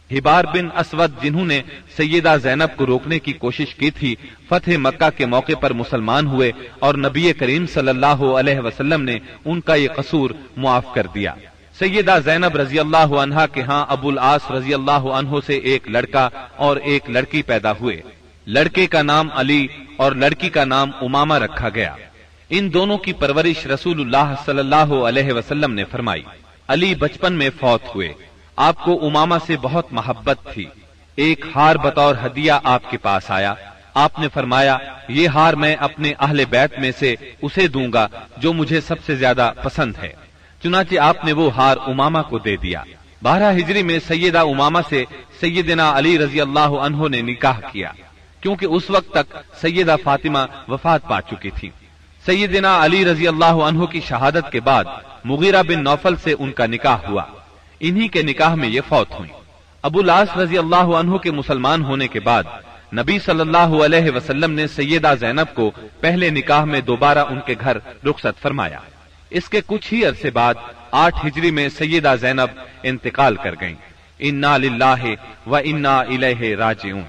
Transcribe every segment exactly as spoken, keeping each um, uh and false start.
ہبار بن اسود جنہوں نے سیدہ زینب کو روکنے کی کوشش کی تھی، فتح مکہ کے موقع پر مسلمان ہوئے اور نبی کریم صلی اللہ علیہ وسلم نے ان کا یہ قصور معاف کر دیا۔ سیدہ زینب رضی اللہ عنہا کے ہاں ابو العاص رضی اللہ عنہ سے ایک لڑکا اور ایک لڑکی پیدا ہوئے۔ لڑکے کا نام علی اور لڑکی کا نام امامہ رکھا گیا۔ ان دونوں کی پرورش رسول اللہ صلی اللہ علیہ وسلم نے فرمائی۔ علی بچپن میں فوت ہوئے۔ آپ کو امامہ سے بہت محبت تھی۔ ایک ہار بطور ہدیہ آپ کے پاس آیا۔ آپ نے فرمایا، یہ ہار میں اپنے اہل بیت میں سے اسے دوں گا جو مجھے سب سے زیادہ پسند ہے۔ چنانچہ آپ نے وہ ہار امامہ کو دے دیا۔ بارہ ہجری میں سیدہ امامہ سے سیدنا علی رضی اللہ عنہ نے نکاح کیا، کیونکہ اس وقت تک سیدہ فاطمہ وفات پا چکی تھی۔ سیدنا علی رضی اللہ عنہ کی شہادت کے بعد مغیرہ بن نوفل سے ان کا نکاح ہوا۔ انہی کے نکاح میں یہ فوت ہوئی۔ ابو العاص رضی اللہ عنہ کے مسلمان ہونے کے بعد نبی صلی اللہ علیہ وسلم نے سیدہ زینب کو پہلے نکاح میں دوبارہ ان کے گھر رخصت فرمایا۔ اس کے کچھ ہی عرصے بعد آٹھ ہجری میں سیدہ زینب انتقال کر گئیں۔ انا للہ و انا الیہ راجعون۔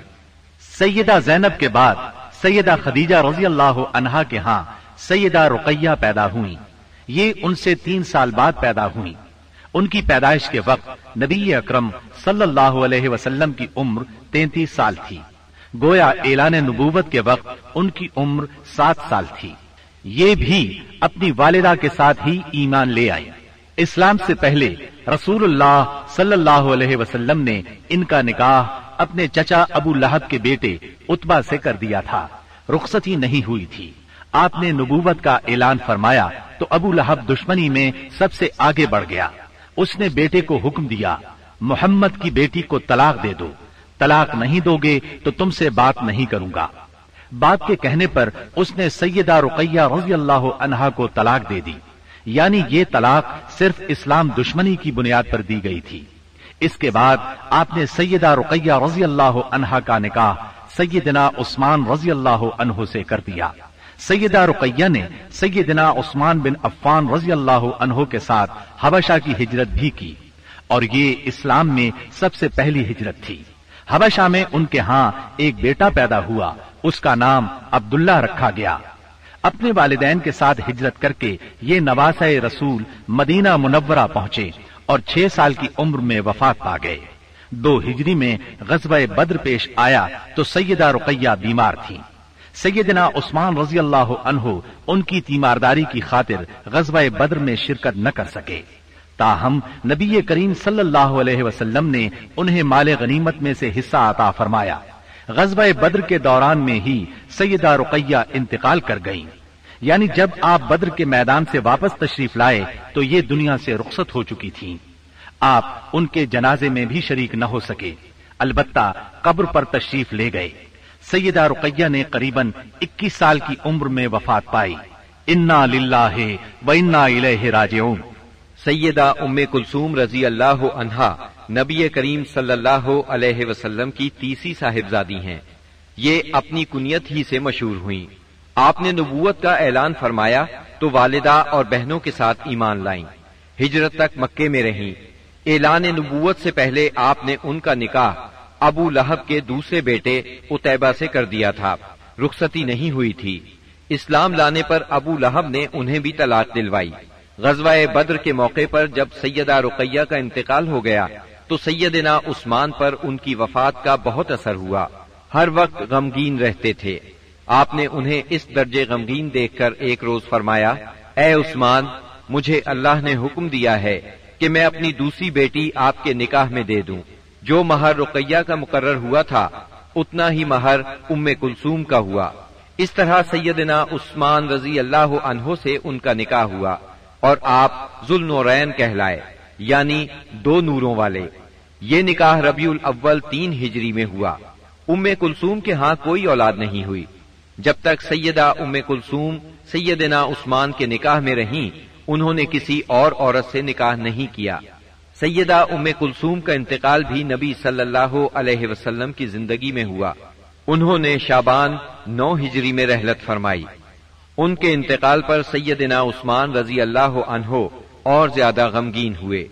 سیدہ زینب کے بعد سیدہ خدیجہ رضی اللہ عنہا کے ہاں سیدہ رقیہ پیدا ہوئیں۔ یہ ان سے تین سال بعد پیدا ہوئیں۔ ان کی پیدائش کے وقت نبی اکرم صلی اللہ علیہ وسلم کی عمر تینتیس سال تھی۔ گویا اعلان نبوت کے وقت ان کی عمر سات سال تھی۔ یہ بھی اپنی والدہ کے ساتھ ہی ایمان لے آئی۔ اسلام سے پہلے رسول اللہ صلی اللہ علیہ وسلم نے ان کا نکاح اپنے چچا ابو لہب کے بیٹے عتبہ سے کر دیا تھا۔ رخصتی نہیں ہوئی تھی۔ آپ نے نبوت کا اعلان فرمایا تو ابو لہب دشمنی میں سب سے آگے بڑھ گیا۔ اس نے بیٹے کو حکم دیا، محمد کی بیٹی کو طلاق دے دو، طلاق نہیں دو گے تو تم سے بات نہیں کروں گا۔ باپ کے کہنے پر اس نے سیدہ رقیہ رضی اللہ عنہا کو طلاق دے دی، یعنی یہ طلاق صرف اسلام دشمنی کی بنیاد پر دی گئی تھی۔ اس کے بعد آپ نے سیدہ رقیہ رضی اللہ عنہا کا نکاح سیدنا عثمان رضی اللہ عنہ سے کر دیا۔ سیدہ رقیہ نے سیدنا عثمان بن عفان رضی اللہ عنہ کے ساتھ حبشہ کی ہجرت بھی کی، اور یہ اسلام میں سب سے پہلی ہجرت تھی۔ حبشہ میں ان کے ہاں ایک بیٹا پیدا ہوا، اس کا نام عبداللہ رکھا گیا۔ اپنے والدین کے ساتھ ہجرت کر کے یہ نواسہ رسول مدینہ منورہ پہنچے اور چھ سال کی عمر میں وفات پا گئے۔ دو ہجری میں غزوہ بدر پیش آیا تو سیدہ رقیہ بیمار تھی۔ سیدنا عثمان رضی اللہ عنہ ان کی تیمارداری کی خاطر غزوہ بدر میں شرکت نہ کر سکے، تاہم نبی کریم صلی اللہ علیہ وسلم نے انہیں مال غنیمت میں سے حصہ عطا فرمایا۔ غزوہ بدر کے دوران میں ہی سیدہ رقیہ انتقال کر گئیں، یعنی جب آپ بدر کے میدان سے واپس تشریف لائے تو یہ دنیا سے رخصت ہو چکی تھیں۔ آپ ان کے جنازے میں بھی شریک نہ ہو سکے، البتہ قبر پر تشریف لے گئے۔ سیدہ رقیہ نے قریباً اکیس سال کی عمر میں وفات پائی۔ انا للہ و انا الیہ راجعون۔ سیدہ ام کلثوم رضی اللہ عنہا نبی کریم صلی اللہ علیہ وسلم کی تیسری صاحبزادی ہیں۔ یہ اپنی کنیت ہی سے مشہور ہوئیں۔ آپ نے نبوت کا اعلان فرمایا تو والدہ اور بہنوں کے ساتھ ایمان لائیں، ہجرت تک مکے میں رہیں۔ اعلان نبوت سے پہلے آپ نے ان کا نکاح ابو لہب کے دوسرے بیٹے عتیبہ سے کر دیا تھا، رخصتی نہیں ہوئی تھی۔ اسلام لانے پر ابو لہب نے انہیں بھی طلاق دلوائی۔ غزوہ بدر کے موقع پر جب سیدہ رقیہ کا انتقال ہو گیا تو سیدنا عثمان پر ان کی وفات کا بہت اثر ہوا۔ ہر وقت غمگین رہتے تھے۔ آپ نے انہیں اس درجے غمگین دیکھ کر ایک روز فرمایا، اے عثمان، مجھے اللہ نے حکم دیا ہے کہ میں اپنی دوسری بیٹی آپ کے نکاح میں دے دوں۔ جو مہر رقیہ کا مقرر ہوا تھا اتنا ہی مہر ام کلثوم کا ہوا۔ اس طرح سیدنا عثمان رضی اللہ عنہ سے ان کا نکاح ہوا اور آپ ذوالنورین کہلائے، یعنی دو نوروں والے۔ یہ نکاح ربیع الاول تین ہجری میں ہوا۔ ام کلثوم کے ہاں کوئی اولاد نہیں ہوئی۔ جب تک سیدہ ام کلثوم سیدنا عثمان کے نکاح میں رہیں، انہوں نے کسی اور عورت سے نکاح نہیں کیا۔ سیدہ ام کلثوم کا انتقال بھی نبی صلی اللہ علیہ وسلم کی زندگی میں ہوا۔ انہوں نے شعبان نو ہجری میں رحلت فرمائی۔ ان کے انتقال پر سیدنا عثمان رضی اللہ عنہ اور زیادہ غمگین ہوئے۔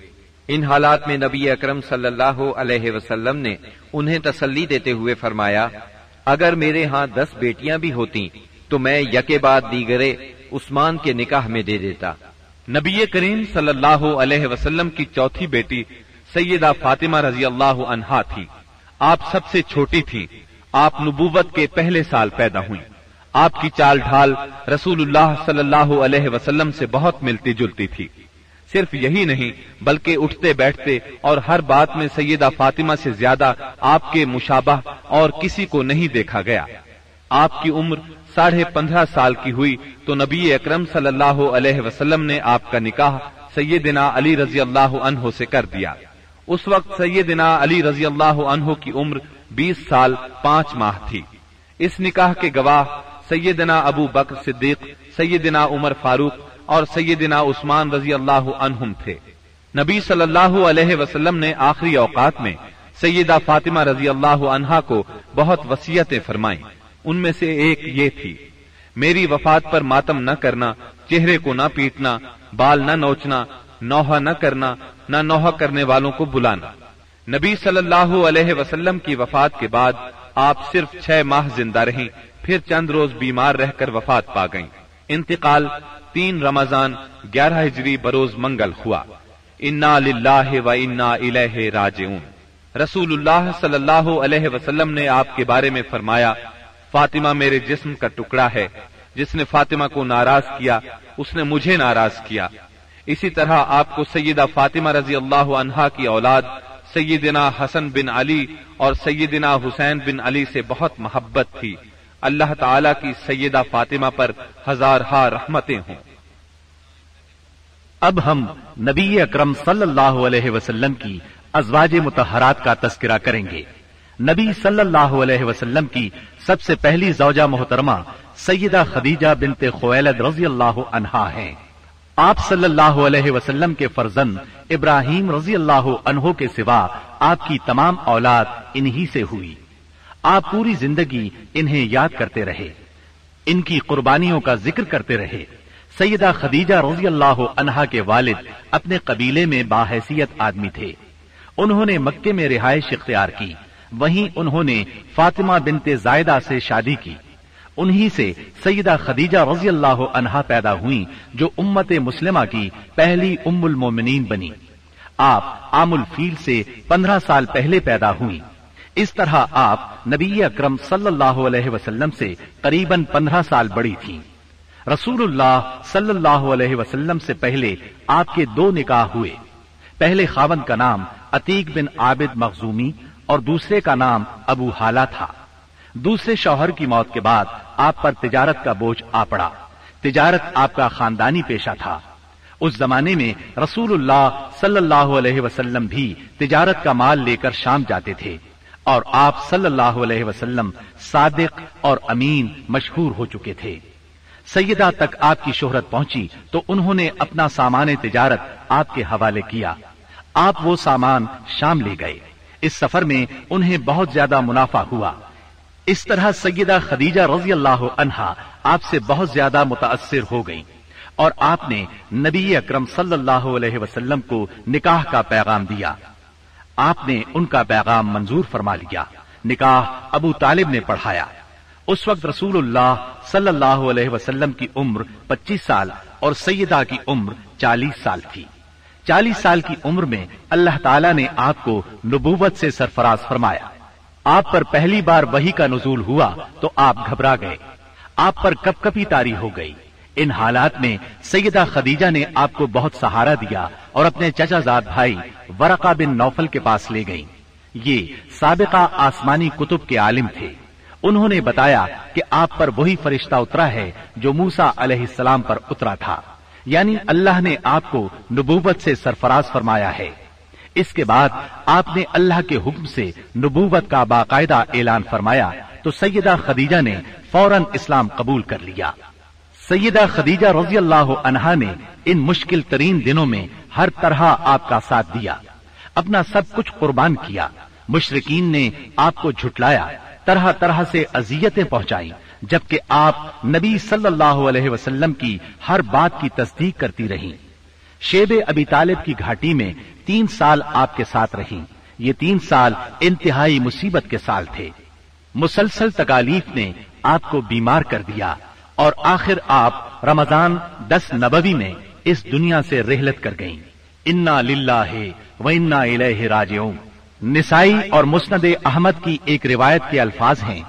ان حالات میں نبی اکرم صلی اللہ علیہ وسلم نے انہیں تسلی دیتے ہوئے فرمایا، اگر میرے ہاں دس بیٹیاں بھی ہوتی تو میں یکے بعد دیگرے عثمان کے نکاح میں دے دیتا۔ نبی کریم صلی اللہ علیہ وسلم کی چوتھی بیٹی سیدہ فاطمہ رضی اللہ عنہا تھی۔ آپ سب سے چھوٹی تھی۔ آپ نبوت کے پہلے سال پیدا ہوئی۔ آپ کی چال ڈھال رسول اللہ صلی اللہ علیہ وسلم سے بہت ملتی جلتی تھی۔ صرف یہی نہیں بلکہ اٹھتے بیٹھتے اور ہر بات میں سیدہ فاطمہ سے زیادہ آپ کے مشابہ اور کسی کو نہیں دیکھا گیا۔ آپ کی عمر ساڑھے پندرہ سال کی ہوئی تو نبی اکرم صلی اللہ علیہ وسلم نے آپ کا نکاح سیدنا علی رضی اللہ عنہ سے کر دیا۔ اس وقت سیدنا علی رضی اللہ عنہ کی عمر بیس سال پانچ ماہ تھی۔ اس نکاح کے گواہ سیدنا ابو بکر صدیق، سیدنا عمر فاروق اور سیدنا عثمان رضی اللہ عنہم تھے۔ نبی صلی اللہ علیہ وسلم نے آخری اوقات میں سیدہ فاطمہ رضی اللہ عنہا کو بہت وصیتیں فرمائیں۔ ان میں سے ایک یہ تھی، میری وفات پر ماتم نہ کرنا، چہرے کو نہ پیٹنا، بال نہ نوچنا، نوحہ نہ کرنا، نہ نوحہ کرنے والوں کو بلانا۔ نبی صلی اللہ علیہ وسلم کی وفات کے بعد آپ صرف چھ ماہ زندہ رہیں، پھر چند روز بیمار رہ کر وفات پا گئیں۔ انتقال تین رمضان گیارہ ہجری بروز منگل ہوا۔ انا للہ و انا الیہ راجعون۔ رسول اللہ صلی اللہ علیہ وسلم نے آپ کے بارے میں فرمایا، فاطمہ میرے جسم کا ٹکڑا ہے، جس نے فاطمہ کو ناراض کیا اس نے مجھے ناراض کیا۔ اسی طرح آپ کو سیدہ فاطمہ رضی اللہ عنہا کی اولاد سیدنا حسن بن علی اور سیدنا حسین بن علی سے بہت محبت تھی۔ اللہ تعالی کی سیدہ فاطمہ پر ہزارہا رحمتیں ہوں۔ اب ہم نبی اکرم صلی اللہ علیہ وسلم کی ازواج مطہرات کا تذکرہ کریں گے۔ نبی صلی اللہ علیہ وسلم کی سب سے پہلی زوجہ محترمہ سیدہ خدیجہ بنت خویلد رضی اللہ عنہا ہیں۔ آپ صلی اللہ علیہ وسلم کے فرزند ابراہیم رضی اللہ عنہ کے سوا آپ کی تمام اولاد انہی سے ہوئی۔ آپ پوری زندگی انہیں یاد کرتے رہے، ان کی قربانیوں کا ذکر کرتے رہے۔ سیدہ خدیجہ رضی اللہ عنہا کے والد اپنے قبیلے میں باحیثیت آدمی تھے۔ انہوں نے مکے میں رہائش اختیار کی، وہیں انہوں نے فاطمہ بنت زائدہ سے شادی کی۔ انہی سے سیدہ خدیجہ رضی اللہ عنہا پیدا ہوئیں، جو امت مسلمہ کی پہلی ام المومنین بنی۔ آپ عام الفیل سے پندرہ سال پہلے پیدا ہوئیں۔ اس طرح آپ نبی اکرم صلی اللہ علیہ وسلم سے قریباً پندرہ سال بڑی تھیں۔ رسول اللہ صلی اللہ علیہ وسلم سے پہلے آپ کے دو نکاح ہوئے۔ پہلے خاوند کا نام عتیق بن عابد مخزومی اور دوسرے کا نام ابو حالہ تھا۔ دوسرے شوہر کی موت کے بعد آپ پر تجارت کا بوجھ آ پڑا۔ تجارت آپ کا خاندانی پیشہ تھا۔ اس زمانے میں رسول اللہ صلی اللہ علیہ وسلم بھی تجارت کا مال لے کر شام جاتے تھے، اور آپ صلی اللہ علیہ وسلم صادق اور امین مشہور ہو چکے تھے۔ سیدہ تک آپ کی شہرت پہنچی تو انہوں نے اپنا سامان تجارت آپ کے حوالے کیا۔ آپ وہ سامان شام لے گئے۔ اس سفر میں انہیں بہت زیادہ منافع ہوا۔ اس طرح سیدہ خدیجہ رضی اللہ عنہا آپ سے بہت زیادہ متاثر ہو گئیں، اور آپ نے نبی اکرم صلی اللہ علیہ وسلم کو نکاح کا پیغام دیا۔ آپ نے ان کا پیغام منظور فرما لیا۔ نکاح ابو طالب نے پڑھایا۔ اس وقت رسول اللہ صلی اللہ علیہ وسلم کی عمر پچیس سال اور سیدہ کی عمر چالیس سال تھی۔ چالیس سال کی عمر میں اللہ تعالیٰ نے آپ کو نبوت سے سرفراز فرمایا۔ آپ پر پہلی بار وحی کا نزول ہوا تو آپ گھبرا گئے، آپ پر کپ کپی طاری ہو گئی۔ ان حالات میں سیدہ خدیجہ نے آپ کو بہت سہارا دیا اور اپنے چچا زاد بھائی ورقہ بن نوفل کے پاس لے گئیں۔ یہ سابقہ آسمانی کتب کے عالم تھے۔ انہوں نے بتایا کہ آپ پر وہی فرشتہ اترا ہے جو موسیٰ علیہ السلام پر اترا تھا، یعنی اللہ نے آپ کو نبوت سے سرفراز فرمایا ہے۔ اس کے بعد آپ نے اللہ کے حکم سے نبوت کا باقاعدہ اعلان فرمایا تو سیدہ خدیجہ نے فوراً اسلام قبول کر لیا۔ سیدہ خدیجہ رضی اللہ عنہا نے ان مشکل ترین دنوں میں ہر طرح آپ کا ساتھ دیا، اپنا سب کچھ قربان کیا۔ مشرکین نے آپ کو جھٹلایا، طرح طرح سے اذیتیں پہنچائیں، جبکہ آپ نبی صلی اللہ علیہ وسلم کی ہر بات کی تصدیق کرتی رہیں۔ شیب ابی طالب کی گھاٹی میں تین سال آپ کے ساتھ رہیں۔ یہ تین سال انتہائی مصیبت کے سال تھے۔ مسلسل تکالیف نے آپ کو بیمار کر دیا اور آخر آپ رمضان دس نبوی میں اس دنیا سے رحلت کر گئیں۔ انا للہ و انا الیہ راجعون۔ نسائی اور مسند احمد کی ایک روایت کے الفاظ ہیں،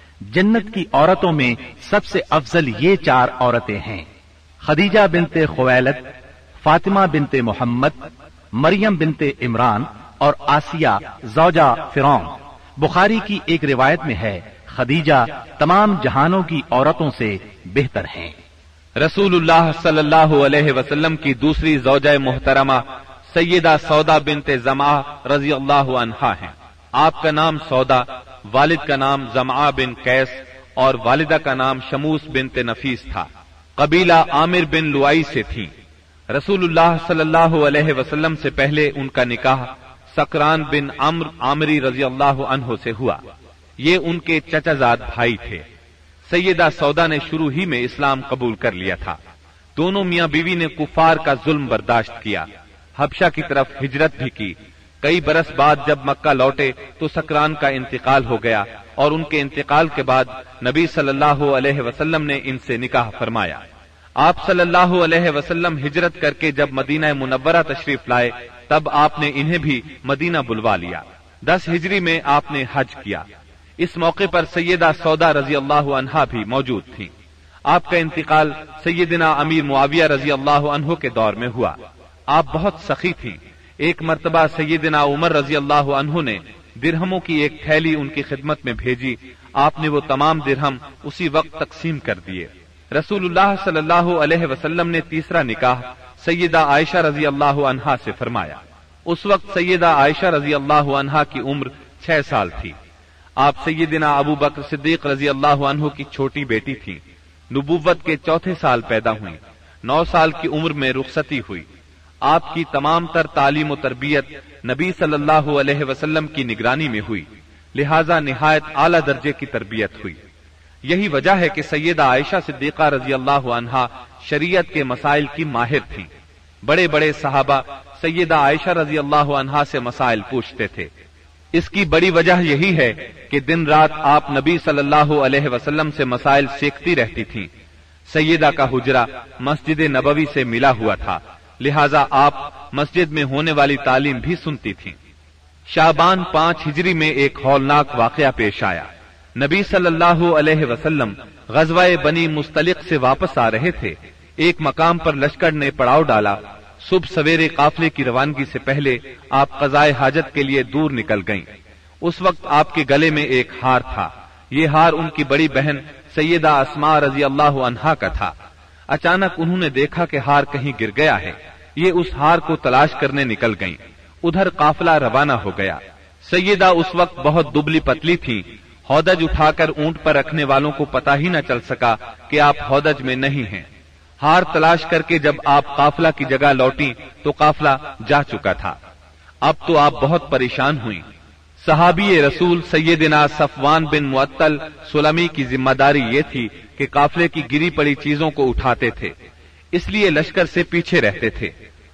جنت کی عورتوں میں سب سے افضل یہ چار عورتیں ہیں: خدیجہ بنت خویلد، فاطمہ بنت محمد، مریم بنت عمران اور آسیہ زوجہ فرعون۔ بخاری کی ایک روایت میں ہے، خدیجہ تمام جہانوں کی عورتوں سے بہتر ہیں۔ رسول اللہ صلی اللہ علیہ وسلم کی دوسری زوجہ محترمہ سیدہ سودا بنت زمعہ رضی اللہ عنہا ہیں۔ آپ کا نام سودا، والد کا نام زمعہ بن قیس اور والدہ کا نام شموس بنت نفیس تھا۔ قبیلہ عامر بن لوائی سے تھی۔ رسول اللہ صلی اللہ علیہ وسلم سے پہلے ان کا نکاح سکران بن عمرو عامری رضی اللہ عنہ سے ہوا۔ یہ ان کے چچا زاد بھائی تھے۔ سیدہ سودا نے شروع ہی میں اسلام قبول کر لیا تھا۔ دونوں میاں بیوی نے کفار کا ظلم برداشت کیا، حبشہ کی طرف ہجرت بھی کی۔ کئی برس بعد جب مکہ لوٹے تو سکران کا انتقال ہو گیا اور ان کے انتقال کے بعد نبی صلی اللہ علیہ وسلم نے ان سے نکاح فرمایا۔ آپ صلی اللہ علیہ وسلم ہجرت کر کے جب مدینہ منورہ تشریف لائے تب آپ نے انہیں بھی مدینہ بلوا لیا۔ دس ہجری میں آپ نے حج کیا۔ اس موقع پر سیدہ سودا رضی اللہ عنہا بھی موجود تھی۔ آپ کا انتقال سیدنا امیر معاویہ رضی اللہ عنہ کے دور میں ہوا۔ آپ بہت سخی تھیں۔ ایک مرتبہ سیدنا عمر رضی اللہ عنہ نے درہموں کی ایک تھیلی ان کی خدمت میں بھیجی۔ آپ نے وہ تمام درہم اسی وقت تقسیم کر دیے۔ رسول اللہ صلی اللہ علیہ وسلم نے تیسرا نکاح سیدہ عائشہ رضی اللہ عنہا سے فرمایا۔ اس وقت سیدہ عائشہ رضی اللہ عنہا کی عمر چھ سال تھی۔ آپ سیدنا ابو بکر صدیق رضی اللہ عنہ کی چھوٹی بیٹی تھی۔ نبوت کے چوتھے سال پیدا ہوئی۔ نو سال کی عمر میں رخصتی ہوئی۔ آپ کی تمام تر تعلیم و تربیت نبی صلی اللہ علیہ وسلم کی نگرانی میں ہوئی، لہذا نہایت اعلیٰ درجے کی تربیت ہوئی۔ یہی وجہ ہے کہ سیدہ عائشہ صدیقہ رضی اللہ عنہا شریعت کے مسائل کی ماہر تھیں۔ بڑے بڑے صحابہ سیدہ عائشہ رضی اللہ عنہا سے مسائل پوچھتے تھے۔ اس کی بڑی وجہ یہی ہے کہ دن رات آپ نبی صلی اللہ علیہ وسلم سے مسائل سیکھتی رہتی تھیں۔ سیدہ کا حجرہ مسجد نبوی سے ملا ہوا تھا، لہذا آپ مسجد میں ہونے والی تعلیم بھی سنتی تھیں۔ شعبان پانچ ہجری میں ایک ہولناک واقعہ پیش آیا۔ نبی صلی اللہ علیہ وسلم غزوہ بنی مستلق سے واپس آ رہے تھے۔ ایک مقام پر لشکر نے پڑاؤ ڈالا۔ صبح سویرے قافلے کی روانگی سے پہلے آپ قضائے حاجت کے لیے دور نکل گئیں۔ اس وقت آپ کے گلے میں ایک ہار تھا۔ یہ ہار ان کی بڑی بہن سیدہ اسماء رضی اللہ عنہا کا تھا۔ اچانک انہوں نے دیکھا کہ ہار کہیں گر گیا ہے۔ یہ اس ہار کو تلاش کرنے نکل گئیں۔ ادھر قافلہ روانہ ہو گیا۔ سیدہ اس وقت بہت دبلی پتلی تھی۔ ہودج اٹھا کر اونٹ پر رکھنے والوں کو پتہ ہی نہ چل سکا کہ آپ ہودج میں نہیں ہیں۔ ہار تلاش کر کے جب آپ قافلہ کی جگہ لوٹی تو قافلہ جا چکا تھا۔ اب تو آپ بہت پریشان ہوئیں۔ صحابی رسول سیدنا صفوان بن معطل سلمی کی ذمہ داری یہ تھی کہ قافلے کی گری پڑی چیزوں کو اٹھاتے تھے، اس لیے لشکر سے پیچھے رہتے تھے۔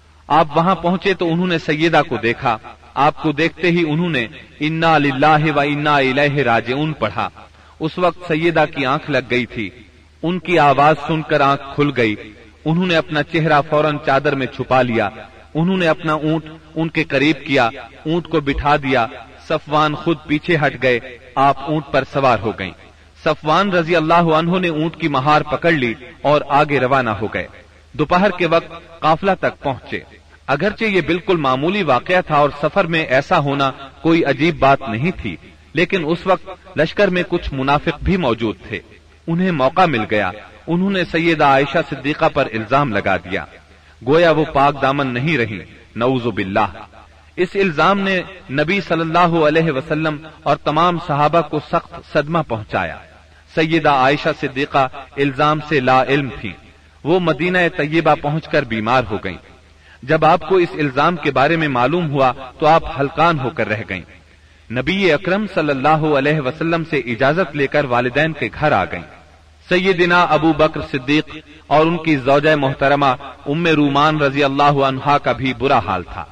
آپ وہاں پہنچے تو انہوں نے سیدہ کو دیکھا۔ آپ کو دیکھتے ہی انہوں نے انا للہ و انا الیہ راجعون پڑھا۔ اس وقت سیدہ کی آنکھ لگ گئی تھی۔ ان کی آواز سن کر آنکھ کھل گئی۔ انہوں نے اپنا چہرہ فوراً چادر میں چھپا لیا۔ انہوں نے اپنا اونٹ ان کے قریب کیا، اونٹ کو بٹھا دیا۔ صفوان خود پیچھے ہٹ گئے۔ آپ اونٹ پر سوار ہو گئیں۔ صفوان رضی اللہ عنہ نے اونٹ کی مہار پکڑ لی اور آگے روانہ ہو گئے۔ دوپہر کے وقت قافلہ تک پہنچے۔ اگرچہ یہ بالکل معمولی واقعہ تھا اور سفر میں ایسا ہونا کوئی عجیب بات نہیں تھی، لیکن اس وقت لشکر میں کچھ منافق بھی موجود تھے۔ انہیں موقع مل گیا۔ انہوں نے سیدہ عائشہ صدیقہ پر الزام لگا دیا، گویا وہ پاک دامن نہیں رہی، نعوذ باللہ۔ اس الزام نے نبی صلی اللہ علیہ وسلم اور تمام صحابہ کو سخت صدمہ پہنچایا۔ سیدہ عائشہ صدیقہ الزام سے لا علم تھی۔ وہ مدینہ طیبہ پہنچ کر بیمار ہو گئیں۔ جب آپ کو اس الزام کے بارے میں معلوم ہوا تو آپ ہلکان ہو کر رہ گئیں۔ نبی اکرم صلی اللہ علیہ وسلم سے اجازت لے کر والدین کے گھر آ گئیں۔ سیدنا ابو بکر صدیق اور ان کی زوجہ محترمہ ام رومان رضی اللہ عنہا کا بھی برا حال تھا۔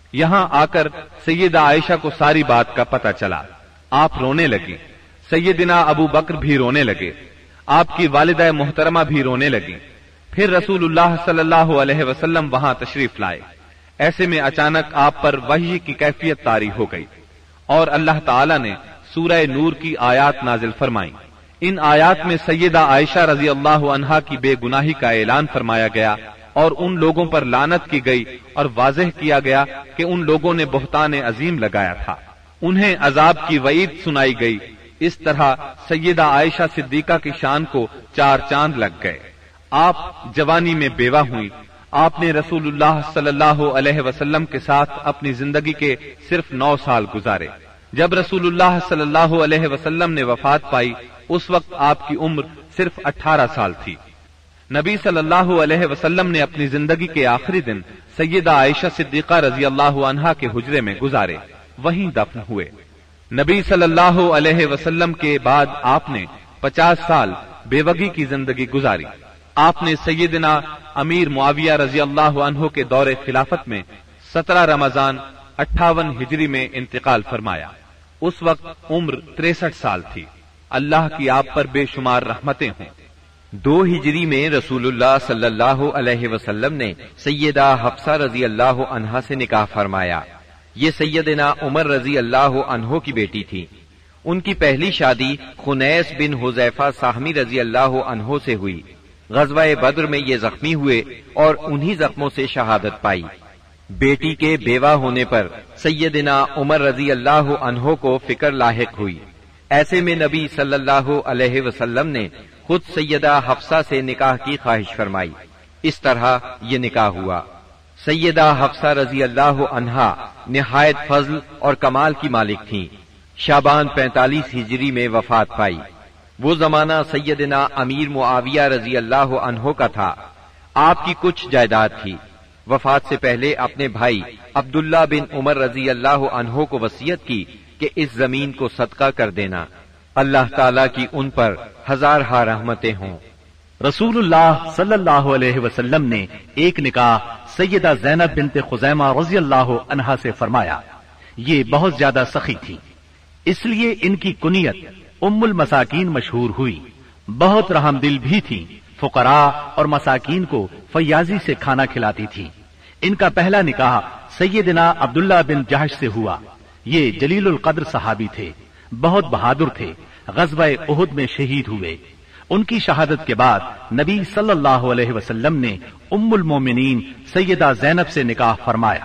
یہاں آ کر سیدہ عائشہ کو ساری بات کا پتہ چلا. آپ رونے لگی. سیدنا ابو بکر بھی رونے لگے. آپ کی والدہ محترمہ بھی رونے لگی. پھر رسول اللہ صلی اللہ علیہ وسلم وہاں تشریف لائے. ایسے میں اچانک آپ پر وحی کی کیفیت طاری ہو گئی اور اللہ تعالی نے سورہ نور کی آیات نازل فرمائیں. ان آیات میں سیدہ عائشہ رضی اللہ عنہا کی بے گناہی کا اعلان فرمایا گیا اور ان لوگوں پر لعنت کی گئی اور واضح کیا گیا کہ ان لوگوں نے بہتان عظیم لگایا تھا. انہیں عذاب کی وعید سنائی گئی. اس طرح سیدہ عائشہ صدیقہ کی شان کو چار چاند لگ گئے. آپ جوانی میں بیوہ ہوئی. آپ نے رسول اللہ صلی اللہ علیہ وسلم کے ساتھ اپنی زندگی کے صرف نو سال گزارے. جب رسول اللہ صلی اللہ علیہ وسلم نے وفات پائی اس وقت آپ کی عمر صرف اٹھارہ سال تھی. نبی صلی اللہ علیہ وسلم نے اپنی زندگی کے آخری دن سیدہ عائشہ صدیقہ رضی اللہ عنہا کے حجرے میں گزارے. وہیں دفن ہوئے. نبی صلی اللہ علیہ وسلم کے بعد آپ نے پچاس سال بیوگی کی زندگی گزاری. آپ نے سیدنا امیر معاویہ رضی اللہ عنہ کے دور خلافت میں سترہ رمضان اٹھاون ہجری میں انتقال فرمایا. اس وقت عمر تریسٹھ سال تھی. اللہ کی آپ پر بے شمار رحمتیں ہوں. دو ہجری میں رسول اللہ صلی اللہ علیہ وسلم نے سیدہ حفصہ رضی اللہ عنہا سے نکاح فرمایا. یہ سیدنا عمر رضی اللہ عنہ کی بیٹی تھی. ان کی پہلی شادی خنیس بن حذیفہ ساہمی رضی اللہ عنہ سے ہوئی. غزوہ بدر میں یہ زخمی ہوئے اور انہی زخموں سے شہادت پائی. بیٹی کے بیوہ ہونے پر سیدنا عمر رضی اللہ عنہ کو فکر لاحق ہوئی. ایسے میں نبی صلی اللہ علیہ وسلم نے خود سیدہ حفصہ سے نکاح کی خواہش فرمائی. اس طرح یہ نکاح ہوا. سیدہ حفصہ رضی اللہ عنہا نہایت فضل اور کمال کی مالک تھیں. شعبان پینتالیس ہجری میں وفات پائی. وہ زمانہ سیدنا امیر معاویہ رضی اللہ عنہ کا تھا. آپ کی کچھ جائیداد تھی. وفات سے پہلے اپنے بھائی عبداللہ بن عمر رضی اللہ عنہ کو وصیت کی کہ اس زمین کو صدقہ کر دینا. اللہ تعالیٰ کی ان پر ہزار ہا رحمتیں ہوں. رسول اللہ صلی اللہ علیہ وسلم نے ایک نکاح سیدہ زینب بنت خزیمہ رضی اللہ عنہا سے فرمایا. یہ بہت زیادہ سخی تھی اس لیے ان کی کنیت ام المساکین مشہور ہوئی. بہت رحم دل بھی تھی. فقراء اور مساکین کو فیاضی سے کھانا کھلاتی تھی. ان کا پہلا نکاح سیدنا عبداللہ بن جہش سے ہوا. یہ جلیل القدر صحابی تھے. بہت بہادر تھے. غزوہ احد میں شہید ہوئے. ان کی شہادت کے بعد نبی صلی اللہ علیہ وسلم نے ام المومنین سیدہ زینب سے نکاح فرمایا.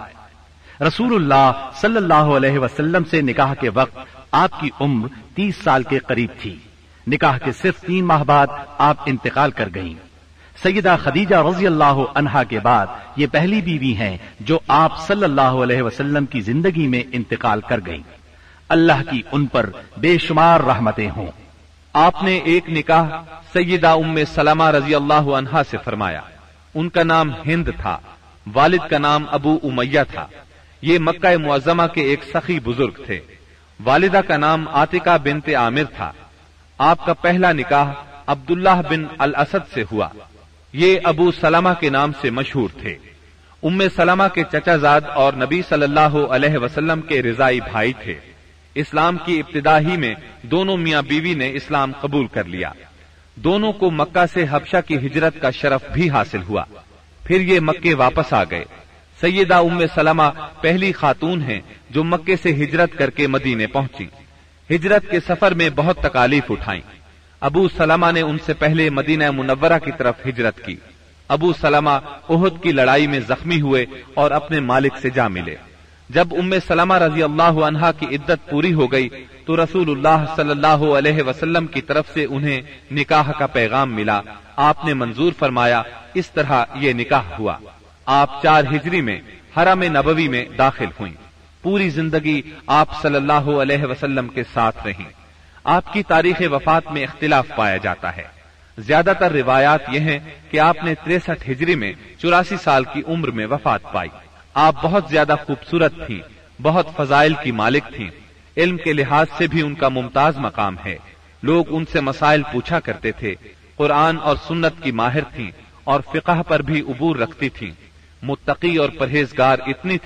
رسول اللہ صلی اللہ علیہ وسلم سے نکاح کے وقت آپ کی عمر تیس سال کے قریب تھی. نکاح کے صرف تین ماہ بعد آپ انتقال کر گئیں. سیدہ خدیجہ رضی اللہ عنہا کے بعد یہ پہلی بیوی ہیں جو آپ صلی اللہ علیہ وسلم کی زندگی میں انتقال کر گئیں. اللہ کی ان پر بے شمار رحمتیں ہوں. آپ نے ایک نکاح سیدہ ام سلمہ رضی اللہ عنہا سے فرمایا. ان کا نام ہند تھا. والد کا نام ابو امیہ تھا. یہ مکہ معظمہ کے ایک سخی بزرگ تھے. والدہ کا نام عاتقہ بنت عامر تھا. آپ کا پہلا نکاح عبداللہ بن الاسد سے ہوا. یہ ابو سلمہ کے نام سے مشہور تھے. ام سلمہ کے چچا زاد اور نبی صلی اللہ علیہ وسلم کے رضائی بھائی تھے. اسلام کی ابتدا ہی میں دونوں میاں بیوی نے اسلام قبول کر لیا. دونوں کو مکہ سے حبشہ کی ہجرت کا شرف بھی حاصل ہوا. پھر یہ مکے واپس آ گئے. سیدہ ام سلمہ پہلی خاتون ہیں جو مکے سے ہجرت کر کے مدینے پہنچی. ہجرت کے سفر میں بہت تکالیف اٹھائیں. ابو سلمہ نے ان سے پہلے مدینہ منورہ کی طرف ہجرت کی. ابو سلمہ احد کی لڑائی میں زخمی ہوئے اور اپنے مالک سے جا ملے. جب ام سلمہ رضی اللہ عنہا کی عدت پوری ہو گئی تو رسول اللہ صلی اللہ علیہ وسلم کی طرف سے انہیں نکاح کا پیغام ملا. آپ نے منظور فرمایا. اس طرح یہ نکاح ہوا. آپ چار ہجری میں حرم نبوی میں داخل ہوئیں. پوری زندگی آپ صلی اللہ علیہ وسلم کے ساتھ رہیں. آپ کی تاریخ وفات میں اختلاف پایا جاتا ہے. زیادہ تر روایات یہ ہیں کہ آپ نے تریسٹھ ہجری میں چوراسی سال کی عمر میں وفات پائی. آپ بہت زیادہ خوبصورت تھیں. بہت فضائل کی مالک تھیں. علم کے لحاظ سے بھی ان کا ممتاز مقام ہے. لوگ ان سے مسائل پوچھا کرتے تھے. قرآن اور سنت کی ماہر تھیں اور فقہ پر بھی عبور رکھتی تھیں. متقی اور پرہیزگار اتنی تھیں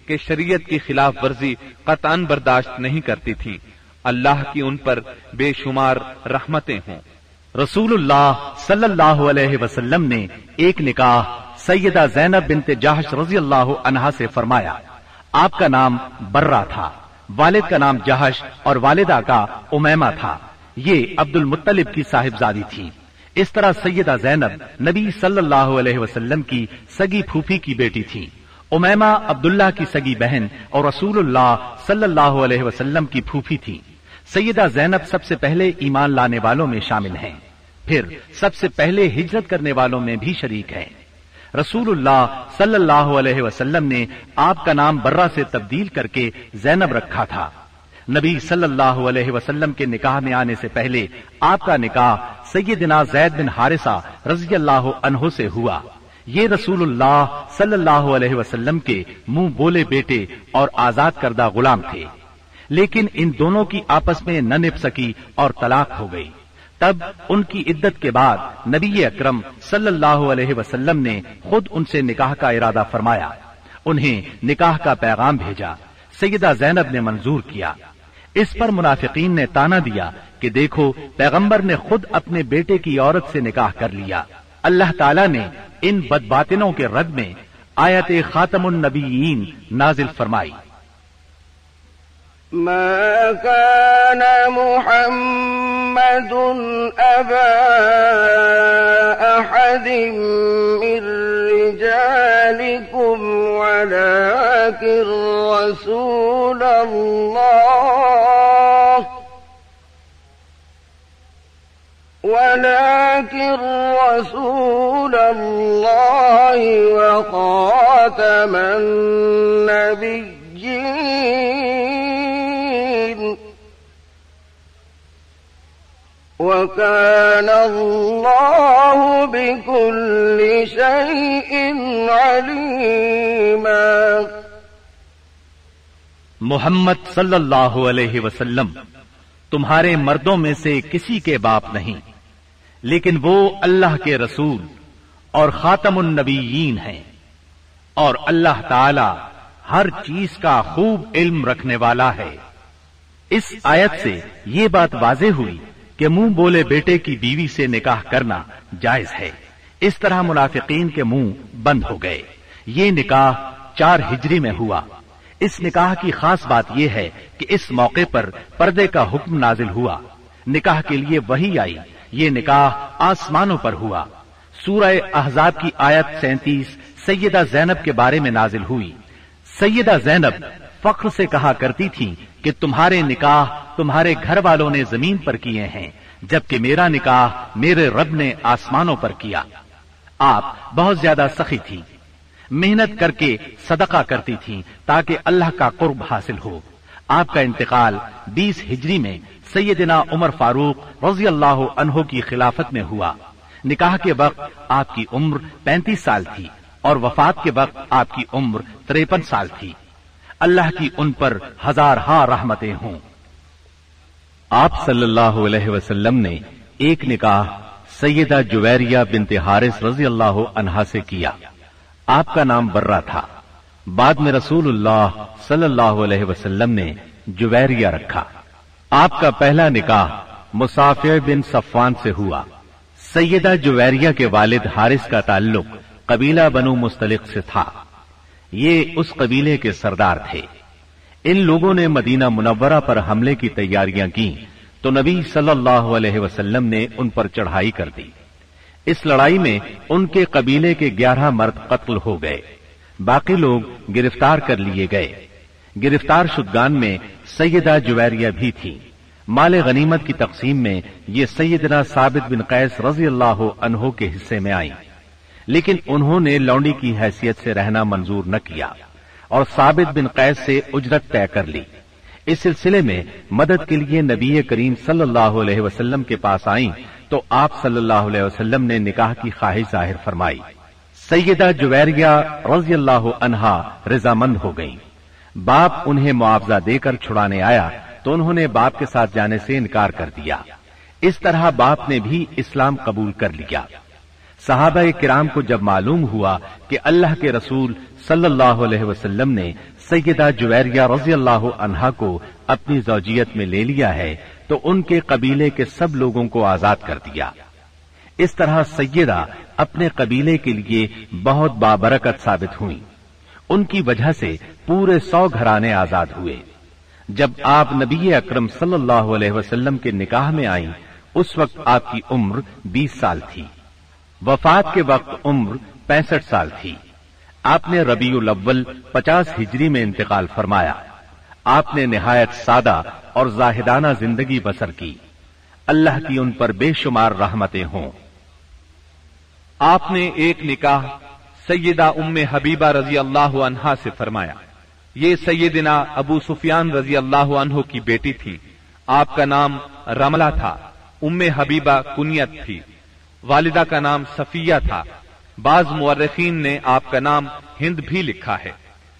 کہ شریعت کی خلاف ورزی قطعاً برداشت نہیں کرتی تھیں۔ اللہ کی ان پر بے شمار رحمتیں ہوں۔ رسول اللہ صلی اللہ علیہ وسلم نے ایک نکاح سیدہ زینب بنت جحش رضی اللہ عنہا سے فرمایا۔ آپ کا نام برہ تھا، والد کا نام جحش اور والدہ کا امیمہ تھا۔ یہ عبد المطلب کی صاحبزادی تھی۔ اس طرح سیدہ زینب نبی صلی اللہ علیہ وسلم کی سگی پھوپھی کی بیٹی تھی۔ امیمہ عبداللہ کی سگی بہن اور رسول اللہ صلی اللہ علیہ وسلم کی پھوپھی تھی۔ سیدہ زینب سب سے پہلے ایمان لانے والوں میں شامل ہیں، پھر سب سے پہلے ہجرت کرنے والوں میں بھی شریک ہیں۔ رسول اللہ صلی اللہ علیہ وسلم نے آپ کا نام برہ سے تبدیل کر کے زینب رکھا تھا۔ نبی صلی اللہ علیہ وسلم کے نکاح میں آنے سے پہلے آپ کا نکاح سیدنا زید بن حارثہ رضی اللہ عنہ سے ہوا۔ یہ رسول اللہ صلی اللہ علیہ وسلم کے منہ بولے بیٹے اور آزاد کردہ غلام تھے، لیکن ان دونوں کی آپس میں نہ نبھ سکی اور طلاق ہو گئی۔ تب ان کی عدت کے بعد نبی اکرم صلی اللہ علیہ وسلم نے خود ان سے نکاح کا ارادہ فرمایا، انہیں نکاح کا پیغام بھیجا۔ سیدہ زینب نے منظور کیا۔ اس پر منافقین نے تانا دیا کہ دیکھو پیغمبر نے خود اپنے بیٹے کی عورت سے نکاح کر لیا۔ اللہ تعالیٰ نے ان بدباطنوں کے رد میں آیت خاتم النبیین نازل فرمائی۔ ما كان محمد أبا أحد من رجالكم ولكن رسول الله ولكن رسول الله وخاتم النبيين وكان الله بكل شيء عليما۔ محمد صلی اللہ علیہ وسلم تمہارے مردوں میں سے کسی کے باپ نہیں، لیکن وہ اللہ کے رسول اور خاتم النبیین ہیں، اور اللہ تعالی ہر چیز کا خوب علم رکھنے والا ہے۔ اس آیت سے یہ بات واضح ہوئی کہ منہ بولے بیٹے کی بیوی سے نکاح کرنا جائز ہے۔ اس طرح منافقین کے منہ بند ہو گئے۔ یہ نکاح چار ہجری میں ہوا۔ اس نکاح کی خاص بات یہ ہے کہ اس موقع پر پردے کا حکم نازل ہوا۔ نکاح کے لیے وحی آئی۔ یہ نکاح آسمانوں پر ہوا۔ سورہ احزاب کی آیت سینتیس سیدہ زینب کے بارے میں نازل ہوئی۔ سیدہ زینب فخر سے کہا کرتی تھی کہ تمہارے نکاح تمہارے گھر والوں نے زمین پر کیے ہیں، جبکہ میرا نکاح میرے رب نے آسمانوں پر کیا۔ آپ بہت زیادہ سخی تھی، محنت کر کے صدقہ کرتی تھیں تاکہ اللہ کا قرب حاصل ہو۔ آپ کا انتقال بیس ہجری میں سیدنا عمر فاروق رضی اللہ عنہ کی خلافت میں ہوا۔ نکاح کے وقت آپ کی عمر پینتیس سال تھی اور وفات کے وقت آپ کی عمر تریپن سال تھی۔ اللہ کی ان پر ہزار ہاں رحمتیں ہوں۔ آپ صلی اللہ علیہ وسلم نے ایک نکاح سیدہ جویریہ بنت حارث رضی اللہ عنہا سے کیا۔ آپ کا نام برہ تھا۔ بعد میں رسول اللہ صلی اللہ علیہ وسلم نے جویریہ رکھا۔ آپ کا پہلا نکاح مصافع بن صفوان سے ہوا۔ سیدہ جویریہ کے والد حارث کا تعلق قبیلہ بنو مستلق سے تھا۔ یہ اس قبیلے کے سردار تھے۔ ان لوگوں نے مدینہ منورہ پر حملے کی تیاریاں کی تو نبی صلی اللہ علیہ وسلم نے ان پر چڑھائی کر دی۔ اس لڑائی میں ان کے قبیلے کے گیارہ مرد قتل ہو گئے، باقی لوگ گرفتار کر لیے گئے۔ گرفتار شدگان میں سیدہ جویریہ بھی تھی۔ مال غنیمت کی تقسیم میں یہ سیدنا ثابت بن قیس رضی اللہ عنہ کے حصے میں آئی، لیکن انہوں نے لونڈی کی حیثیت سے رہنا منظور نہ کیا اور ثابت بن قیس سے اجرت طے کر لی۔ اس سلسلے میں مدد کے لیے نبی کریم صلی اللہ علیہ وسلم کے پاس آئیں تو آپ صلی اللہ علیہ وسلم نے نکاح کی خواہش ظاہر فرمائی۔ سیدہ جویریہ رضی اللہ عنہا رضامند ہو گئیں۔ باپ انہیں معاوضہ دے کر چھڑانے آیا تو انہوں نے باپ کے ساتھ جانے سے انکار کر دیا۔ اس طرح باپ نے بھی اسلام قبول کر لیا۔ صحابہ کرام کو جب معلوم ہوا کہ اللہ کے رسول صلی اللہ علیہ وسلم نے सैयदा जुवैरिया रजी अल्लाह अन्हा को अपनी ज़ौजियत में ले लिया है तो उनके कबीले के सब लोगों को आजाद कर दिया। इस तरह सैयदा अपने कबीले के लिए बहुत बाबरकत साबित हुई। उनकी वजह से पूरे सौ घराने आजाद हुए। जब आप नबी अकरम सल्लल्लाहु अलैहि वसल्लम के निकाह में आईं, उस वक्त आपकी उम्र बीस साल थी। वफात के वक्त उम्र पैंसठ साल थी। आपने रबीउल अव्वल पचास हिजरी में इंतकाल फरमाया। आपने निहायत सादा और जाहिदाना जिंदगी बसर की। अल्लाह की उन पर बेशुमार रहमतें हों। आपने एक निकाह सैयदा उम्मे हबीबा रजी अल्लाह अन्हा से फरमाया। ये सैयदना अबू सुफियान रजी अल्लाह अन्हु की बेटी थी। आपका नाम रमला था। उम्मे हबीबा कुनियत थी। वालिदा का नाम सफिया था। बाज मुअर्रिखीन ने आपका नाम हिंद भी लिखा है।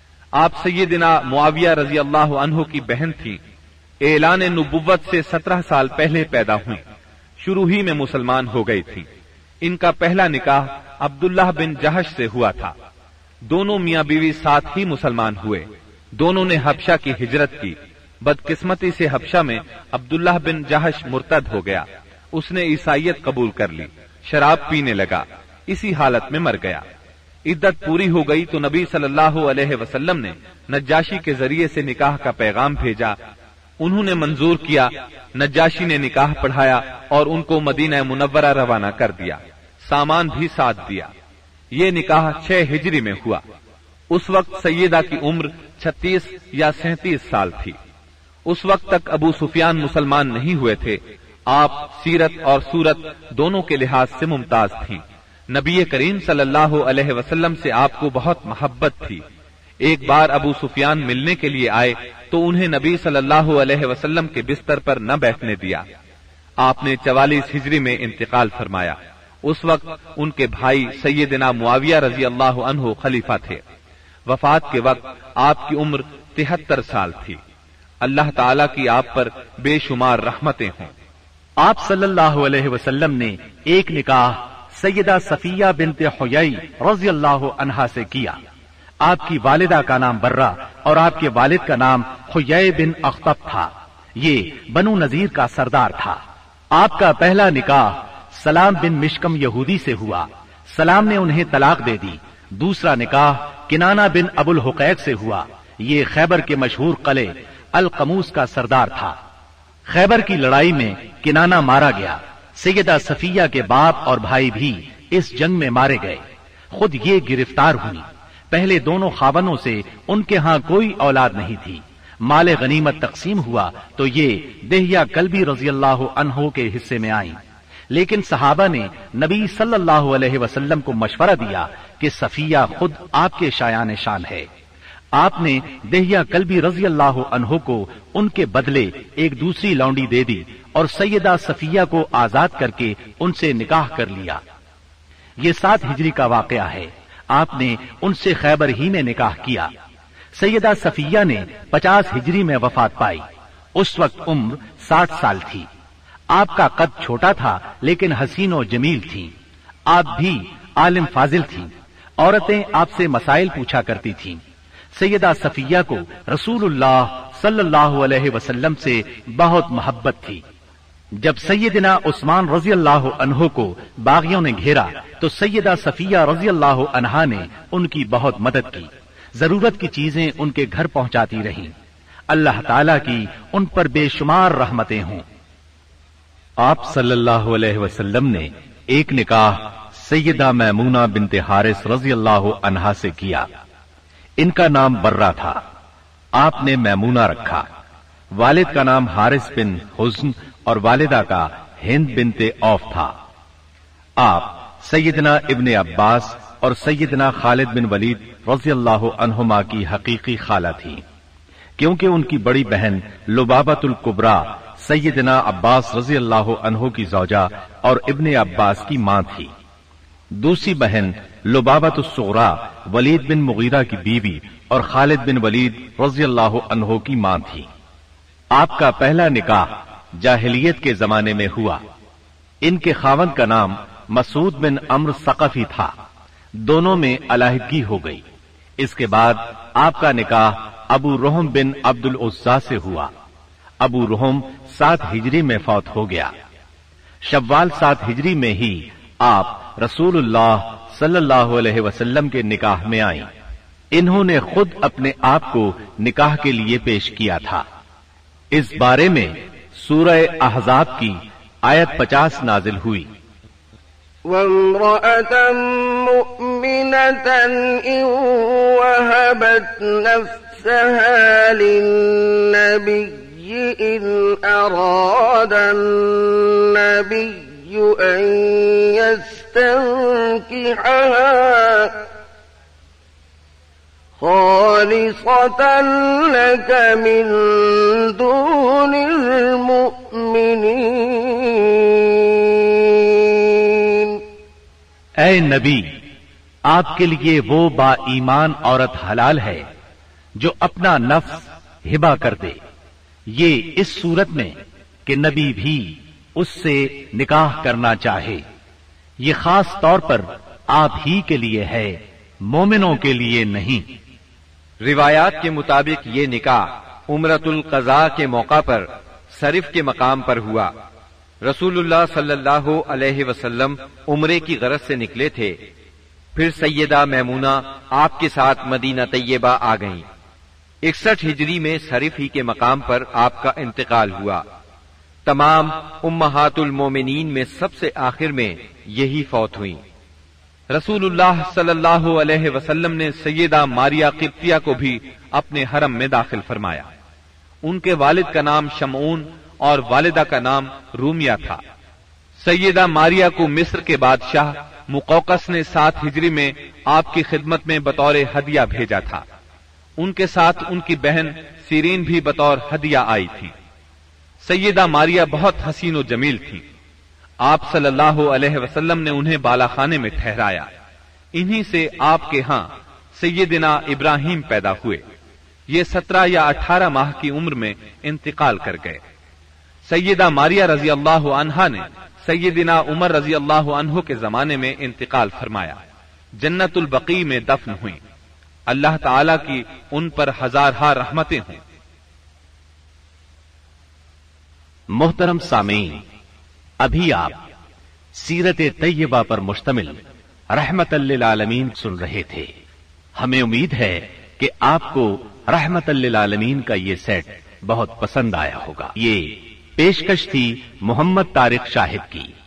आप सैयदना मुआविया रजी अल्लाह अन्हु की बहन थी। एलान नुबुव्वत से सत्रह साल पहले पैदा हुई। शुरू ही में मुसलमान हो गई थी। इनका पहला निकाह अब्दुल्लाह बिन जहश से हुआ था। दोनों मियां बीवी साथ ही मुसलमान हुए। दोनों ने हबशा की हिजरत की। बदकिस्मती से हबशा में अब्दुल्लाह बिन जहश मुर्तद हो गया। उसने ईसाईयत कबूल कर ली। शराब पीने लगा। इसी हालत में मर गया। इद्दत पूरी हो गई तो नबी सल्लल्लाहु अलैहि वसल्लम ने नज्जाशी के जरिए से निकाह का पैगाम भेजा। उन्होंने मंजूर किया। नज्जाशी ने निकाह पढ़ाया और उनको मदीना मुनव्वरा रवाना कर दिया। सामान भी साथ दिया। ये निकाह छह हिजरी में हुआ। उस वक्त सैयदा की उम्र छत्तीस या सैंतीस साल थी। उस वक्त तक अबू सुफियान मुसलमान नहीं हुए थे। आप सीरत और सूरत दोनों के लिहाज से मुमताज थीं। नबी करीम सल्लल्लाहु अलैहि वसल्लम से आपको बहुत मोहब्बत थी। एक बार अबू सुफियान मिलने के लिए आए तो उन्हें नबी सल्लल्लाहु अलैहि वसल्लम के बिस्तर पर न बैठने दिया। आपने चवालीस हिजरी में इंतकाल फरमाया। उस वक्त उनके भाई सैयदना मुआविया रजी अल्लाह अन्हु खलीफा थे। वफात के वक्त आपकी उम्र तिहत्तर साल थी। अल्लाह ताला की आप पर बेशुमार रहमतें हों। आप सल्लल्लाहु अलैहि वसल्लम ने एक निकाह सैयदा सफिया बिनते हुयई रज़ी अल्लाह अन्हा से किया। आपकी वालिदा का नाम बर्रा और आपके वालिद का नाम हुयई बिन अख्तब था। ये बनु नजीर का सरदार था। आपका पहला निकाह सलाम बिन मिशकम यहूदी से हुआ। सलाम ने उन्हें तलाक दे दी। दूसरा निकाह किनाना बिन अबुल हुकैक से हुआ। ये खैबर के मशहूर कले अल कमूस का सरदार था। खैबर की लड़ाई में किनाना मारा गया। सैयदा सफिया के बाप और भाई भी इस जंग में मारे गए। खुद ये गिरफ्तार हुई। पहले दोनों खावनों से उनके यहाँ कोई औलाद नहीं थी। माले गनीमत तकसीम हुआ तो ये देहिया कल्बी रजी अल्लाह अन्हो के हिस्से में आई। लेकिन सहाबा ने नबी सल्लल्लाहु अलैहि वसल्लम को मशवरा दिया कि सफिया खुद आपके शायान शान है। आपने देहिया कल्बी रजी अल्लाह अन्हो को उनके बदले एक दूसरी लौंडी दे दी और सैयदा सफिया को आजाद करके उनसे निकाह कर लिया। ये सात हिजरी का वाकया है। आपने उनसे खैबर ही में निकाह किया। सैयदा सफिया ने पचास हिजरी में वफात पाई। उस वक्त उम्र साठ साल थी। आपका कद छोटा था लेकिन हसीन और जमील थी। आप भी आलिम फाजिल थी। औरतें आपसे मसाइल पूछा करती थीं। सैयदा सफिया को रसूलुल्लाह सल्लल्लाहु अलैहि वसल्लम से बहुत मोहब्बत थी। जब सैयदना उस्मान रजी अल्लाह अन्हो को बागियों ने घेरा तो सैयदा सफिया रजी अल्लाह अन्हा ने उनकी बहुत मदद की। जरूरत की चीजें उनके घर पहुंचाती रहीं। अल्लाह ताला की उन पर बेशुमार रहमतें हों। आप सल्लल्लाहु अलैहि वसल्लम ने एक निकाह सैयदा मैमूना बिनते हारिस रजी अल्लाह अन्हा से किया। इनका नाम बर्रा था। आपने मैमूना रखा। वालिद का नाम हारिस बिन हुस्न और वालिदा का हिंद बिनते औफ था। आप सैयदना इब्ने अब्बास और सैयदना खालिद बिन वलीद रज़ी अल्लाह अन्हुमा की हकीकी खाला थी, क्योंकि उनकी बड़ी बहन लुबाबतुल कुबरा सैयदना अब्बास रज़ी अल्लाह अन्हु की ज़ौजा और इब्ने अब्बास की मां थी। दूसरी बहन लुबाबतुस सुगरा वलीद बिन मुगीरा की बीवी और खालिद बिन वलीद रज़ी अल्लाह अन्हु की मां थी। आपका पहला निकाह जाहिलियत के जमाने में हुआ। इनके खावंद का नाम मसूद बिन अम्र सक़फी था। दोनों में अलहदगी हो गई। इसके बाद आपका निकाह अबू रुहम बिन अब्दुल उज़्ज़ा से हुआ। अबू रुहम सात हिजरी में फौत हो गया। शव्वाल सात हिजरी में ही आप रसूलुल्लाह सल्लल्लाहु अलैहि वसल्लम के निकाह में आई। इन्होंने खुद अपने आप को निकाह के लिए पेश किया था। इस बारे में सूरह अहज़ाब की आयत पचास नाजिल हुई। वम्रअतन मुअमिनतन इन वहबत नफ्सहा लिन्नबिय्यि इन अरादन नबिय्यु अन यस्तंकिहहा खालिसतन लक मिन दूनिल मुअमिनीन। ऐ नबी, आपके लिए वो बाईमान औरत हलाल है जो अपना नफ्स हिबा कर दे, ये इस सूरत में कि नबी भी उससे निकाह करना चाहे। ये खास तौर पर आप ही के लिए है, मोमिनों के लिए नहीं। रिवायात के मुताबिक ये निकाह उम्रतुल क़ज़ा के मौका पर सरिफ के मकाम पर हुआ। रसूलुल्लाह सल्लल्लाहु अलैहि वसल्लम उम्रे की गरज से निकले थे। फिर सैयदा मैमूना आपके साथ मदीना तैयबा आ गईं। इकसठ हिजरी में सरिफ ही के मकाम पर आपका इंतकाल हुआ। तमाम उम्महातुल मोमिनीन में सबसे आखिर में यही फौत हुई। रसूलुल्लाह सल्लल्लाहु अलैहि वसल्लम ने सैयदा मारिया किब्तिया को भी अपने हरम में दाखिल फरमाया। उनके वालिद का नाम शमऊन और वालिदा का नाम रूमिया था। सैयदा मारिया को मिस्र के बादशाह मुकौकस ने सात हिजरी में आपकी खिदमत में बतौर हदिया भेजा था। उनके साथ उनकी बहन सीरीन भी बतौर हदिया आई थी। सैयदा मारिया बहुत हसीन व जमील थी। आप सल्लल्लाहु अलैहि वसल्लम ने उन्हें बालाखाने में ठहराया। इन्हीं से आपके यहां सैयदना इब्राहिम पैदा हुए। ये सत्रह या अठारह माह की उम्र में इंतकाल कर गए। सैयदा मारिया रजी अल्लाह अन्हा ने सैयदना उमर रजी अल्लाह अन्हु के जमाने में इंतकाल फरमाया। जन्नतुल बकी में दफन हुई। अल्लाह ताला की उन पर हजारहा रहमतें हों। मोहतरम सामीन, अभी आप सीरत तैयबा पर मुश्तमिल रहमतल लिल आलमीन सुन रहे थे। हमें उम्मीद है कि आपको रहमतल लिल आलमीन का ये सेट बहुत पसंद आया होगा। ये पेशकश थी मोहम्मद तारिक शाहिद की।